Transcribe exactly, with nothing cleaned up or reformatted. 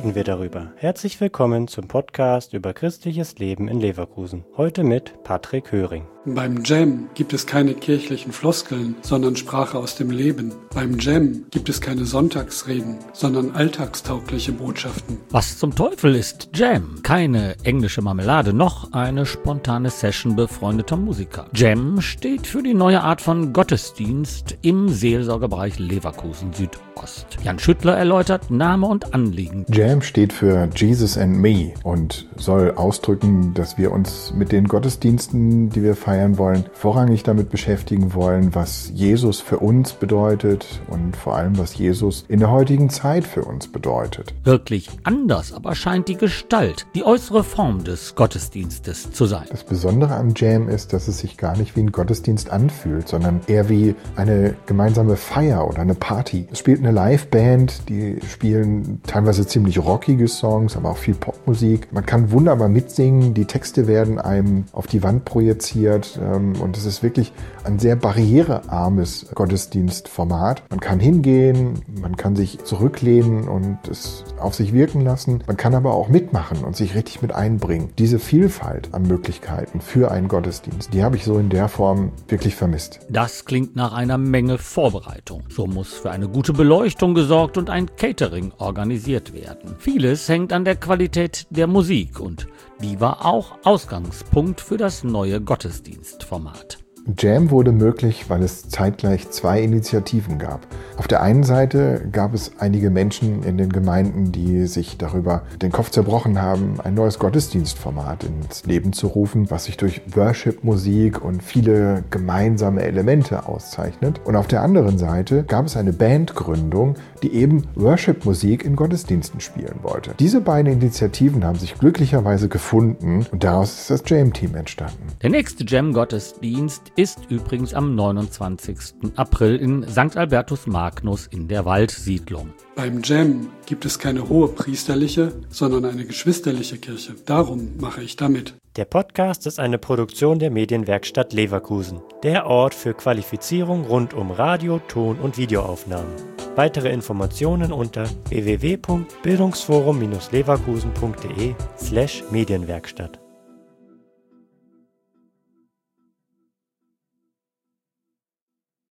reden wir darüber. Herzlich willkommen zum Podcast über christliches Leben in Leverkusen. Heute mit Patrick Höring. Beim Jam gibt es keine kirchlichen Floskeln, sondern Sprache aus dem Leben. Beim Jam gibt es keine Sonntagsreden, sondern alltagstaugliche Botschaften. Was zum Teufel ist Jam? Keine englische Marmelade, noch eine spontane Session befreundeter Musiker. Jam steht für die neue Art von Gottesdienst im Seelsorgebereich Leverkusen Südost. Jan Schüttler erläutert Name und Anliegen. Jam steht für Jesus and Me und soll ausdrücken, dass wir uns mit den Gottesdiensten, die wir feiern wollen, vorrangig damit beschäftigen wollen, was Jesus für uns bedeutet und vor allem, was Jesus in der heutigen Zeit für uns bedeutet. Wirklich anders aber scheint die Gestalt, die äußere Form des Gottesdienstes zu sein. Das Besondere am Jam ist, dass es sich gar nicht wie ein Gottesdienst anfühlt, sondern eher wie eine gemeinsame Feier oder eine Party. Es spielt eine Liveband, die spielen teilweise ziemlich rockige Songs, aber auch viel Popmusik. Man kann wunderbar mitsingen, die Texte werden einem auf die Wand projiziert. Und es ist wirklich ein sehr barrierearmes Gottesdienstformat. Man kann hingehen, man kann sich zurücklehnen und es auf sich wirken lassen. Man kann aber auch mitmachen und sich richtig mit einbringen. Diese Vielfalt an Möglichkeiten für einen Gottesdienst, die habe ich so in der Form wirklich vermisst. Das klingt nach einer Menge Vorbereitung. So muss für eine gute Beleuchtung gesorgt und ein Catering organisiert werden. Vieles hängt an der Qualität der Musik und die war auch Ausgangspunkt für das neue Gottesdienstformat. Jam wurde möglich, weil es zeitgleich zwei Initiativen gab. Auf der einen Seite gab es einige Menschen in den Gemeinden, die sich darüber den Kopf zerbrochen haben, ein neues Gottesdienstformat ins Leben zu rufen, was sich durch Worship-Musik und viele gemeinsame Elemente auszeichnet. Und auf der anderen Seite gab es eine Bandgründung, die eben Worship-Musik in Gottesdiensten spielen wollte. Diese beiden Initiativen haben sich glücklicherweise gefunden und daraus ist das Jam-Team entstanden. Der nächste Jam-Gottesdienst ist übrigens am neunundzwanzigsten April in Sankt Albertus Magnus in der Waldsiedlung. Beim Jam gibt es keine hohe priesterliche, sondern eine geschwisterliche Kirche. Darum mache ich da mit. Der Podcast ist eine Produktion der Medienwerkstatt Leverkusen, der Ort für Qualifizierung rund um Radio-, Ton- und Videoaufnahmen. Weitere Informationen unter w w w punkt bildungsforum Bindestrich leverkusen punkt de slash Medienwerkstatt.